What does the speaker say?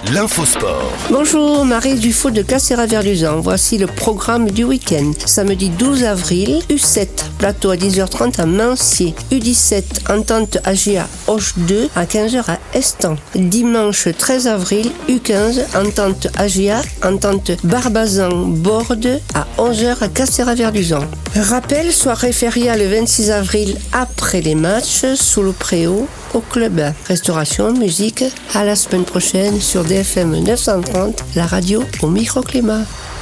L'infosport. Bonjour, Marie Dufault de Castéra-Verduzan. Voici le programme du week-end. Samedi 12 avril, U7, plateau à 10h30 à Mancier. U17, entente AGA Hoche 2 à 15h à Estan. Dimanche 13 avril, U15, entente AGA, entente Barbazan-Borde à 11h à Castéra-Verduzan. Rappel, soirée fériale le 26 avril après les matchs sous le préau au club. Restauration, musique, à la semaine prochaine sur DFM 930, la radio au microclimat.